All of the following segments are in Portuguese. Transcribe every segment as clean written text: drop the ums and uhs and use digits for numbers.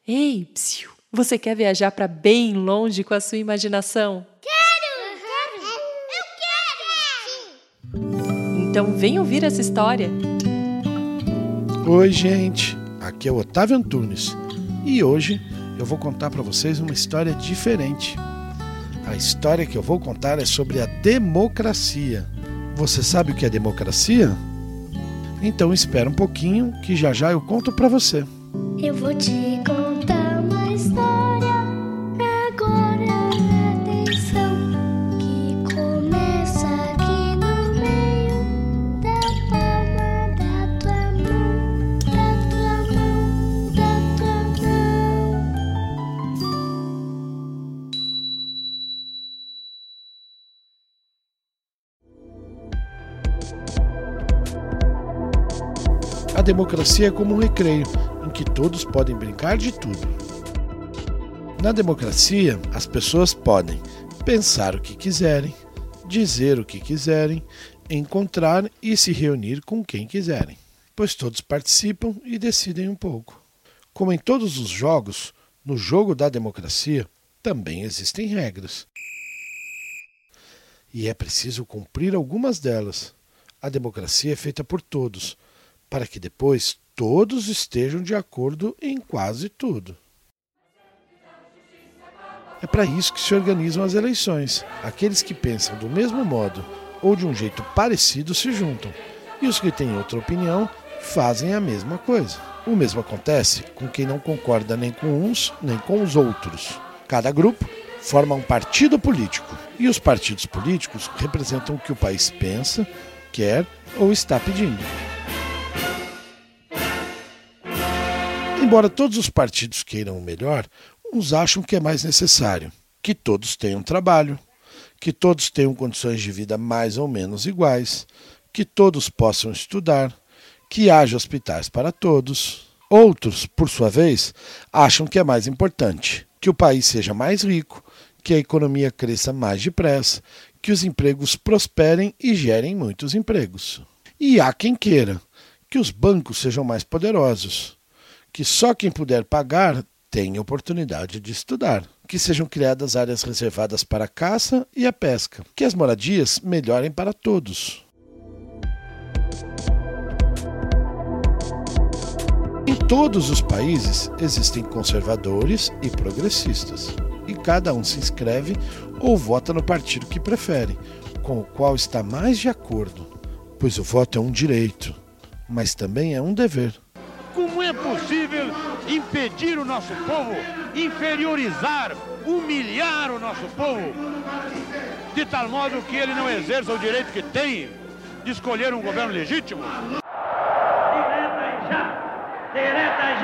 Ei, psiu, você quer viajar para bem longe com a sua imaginação? Quero! Eu quero! Então vem ouvir essa história. Oi, gente, aqui é o Otávio Antunes e hoje eu vou contar para vocês uma história diferente. A história que eu vou contar é sobre a democracia. Você sabe o que é democracia? Então espera um pouquinho que já eu conto para você. Eu vou te contar uma história agora, atenção, que começa aqui no meio da palma da tua mão, da tua mão, da tua mão. A democracia é como um recreio, em que todos podem brincar de tudo. Na democracia, as pessoas podem pensar o que quiserem, dizer o que quiserem, encontrar e se reunir com quem quiserem, pois todos participam e decidem um pouco. Como em todos os jogos, no jogo da democracia também existem regras. E é preciso cumprir algumas delas. A democracia é feita por todos, para que depois todos estejam de acordo em quase tudo. É para isso que se organizam as eleições. Aqueles que pensam do mesmo modo ou de um jeito parecido se juntam, e os que têm outra opinião fazem a mesma coisa. O mesmo acontece com quem não concorda nem com uns nem com os outros. Cada grupo forma um partido político, e os partidos políticos representam o que o país pensa, quer ou está pedindo. Embora todos os partidos queiram o melhor, uns acham que é mais necessário que todos tenham trabalho, que todos tenham condições de vida mais ou menos iguais, que todos possam estudar, que haja hospitais para todos. Outros, por sua vez, acham que é mais importante que o país seja mais rico, que a economia cresça mais depressa, que os empregos prosperem e gerem muitos empregos. E há quem queira que os bancos sejam mais poderosos, que só quem puder pagar tenha oportunidade de estudar, que sejam criadas áreas reservadas para a caça e a pesca, que as moradias melhorem para todos. Em todos os países existem conservadores e progressistas, e cada um se inscreve ou vota no partido que prefere, com o qual está mais de acordo, pois o voto é um direito, mas também é um dever. Como é possível impedir o nosso povo, inferiorizar, humilhar o nosso povo, de tal modo que ele não exerça o direito que tem de escolher um governo legítimo? Direta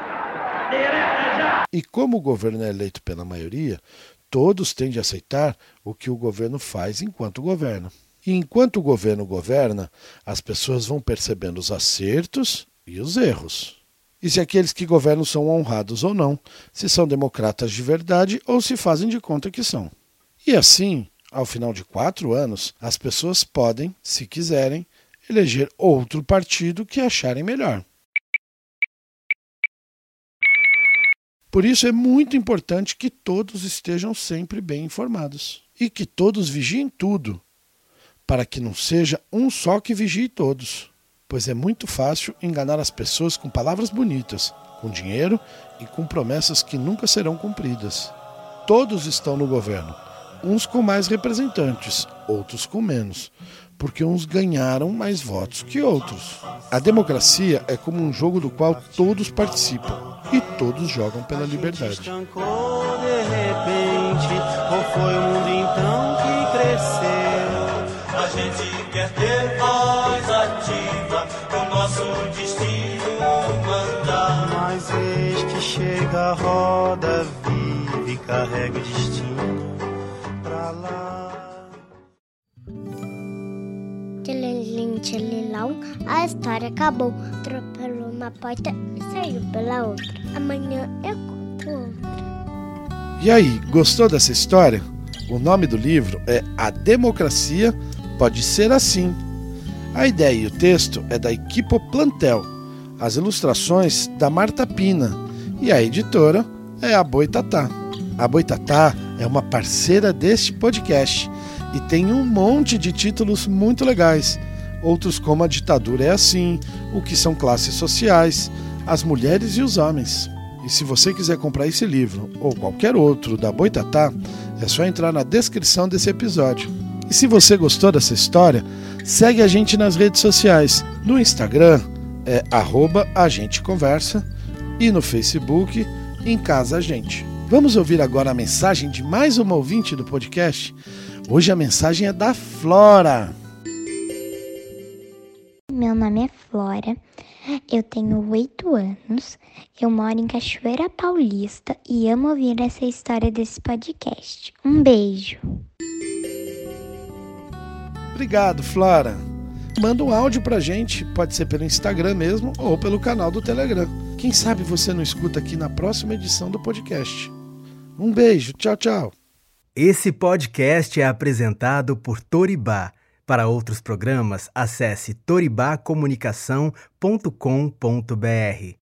já! E como o governo é eleito pela maioria, todos têm de aceitar o que o governo faz enquanto governa. E enquanto o governo governa, as pessoas vão percebendo os acertos e os erros. E se aqueles que governam são honrados ou não, se são democratas de verdade ou se fazem de conta que são. E assim, ao final de 4 anos, as pessoas podem, se quiserem, eleger outro partido que acharem melhor. Por isso é muito importante que todos estejam sempre bem informados e que todos vigiem tudo, para que não seja um só que vigie todos. Pois é muito fácil enganar as pessoas com palavras bonitas, com dinheiro e com promessas que nunca serão cumpridas. Todos estão no governo, uns com mais representantes, outros com menos, porque uns ganharam mais votos que outros. A democracia é como um jogo do qual todos participam e todos jogam pela liberdade. De repente, ou foi o mundo então que cresceu? A gente quer ter voz ativa, o nosso destino mandar. Mas eis que chega a roda viva e carrega o destino pra lá. Tchililão, a história acabou. Atropelou uma porta e saiu pela outra. Amanhã eu conto outra. E aí, gostou dessa história? O nome do livro é A Democracia Pode Ser Assim. A ideia e o texto é da Equipo Plantel. As ilustrações da Marta Pina. E a editora é a Boitatá. A Boitatá é uma parceira deste podcast e tem um monte de títulos muito legais. Outros como A Ditadura é Assim, O que são classes sociais, As mulheres e os homens. E se você quiser comprar esse livro ou qualquer outro da Boitatá, é só entrar na descrição desse episódio. E se você gostou dessa história, segue a gente nas redes sociais. No Instagram é @agenteconversa e no Facebook Em Casa a Gente. Vamos ouvir agora a mensagem de mais uma ouvinte do podcast. Hoje a mensagem é da Flora. Meu nome é Flora, eu tenho 8 anos, eu moro em Cachoeira Paulista e amo ouvir essa história desse podcast. Um beijo! Obrigado, Flora. Manda um áudio pra gente, pode ser pelo Instagram mesmo ou pelo canal do Telegram. Quem sabe você não escuta aqui na próxima edição do podcast. Um beijo, tchau, tchau. Esse podcast é apresentado por Toribá. Para outros programas, acesse toribacomunicação.com.br.